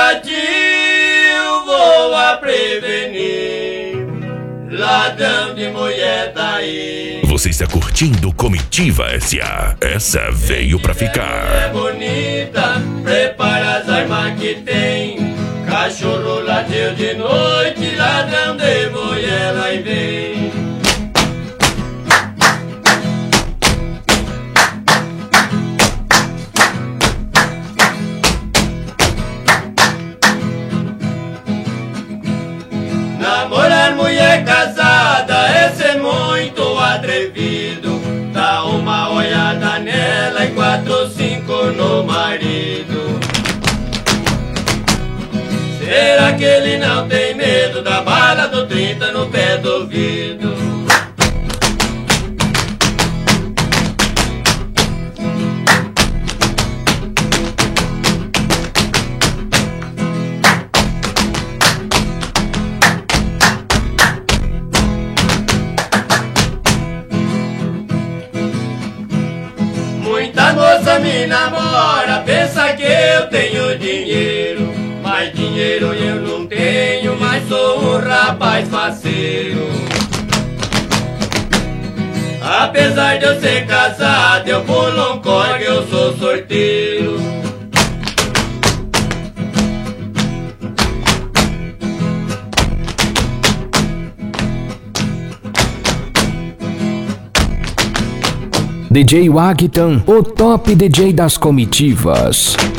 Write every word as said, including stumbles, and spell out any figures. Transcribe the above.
tio, vou a prevenir. Ladrão de mulher tá aí. Você está curtindo Comitiva S A. Essa veio pra ficar. É bonita, prepara as armas que tem. Cachorro lateu de noite, ladrão de mulher lá e vem. Namorar mulher casada é ser muito atrevido. Dá uma olhada nela e quatro, cinco no marido. Será que ele não tem medo da bala do trinta no pé do ouvido? Muita moça me namora, pensa que eu tenho dinheiro. Mas dinheiro eu não tenho, mas sou um rapaz faceiro. Apesar de eu ser casado, eu pulo um corgue, eu sou sorteiro. D J Wagtan, o top D J das comitivas.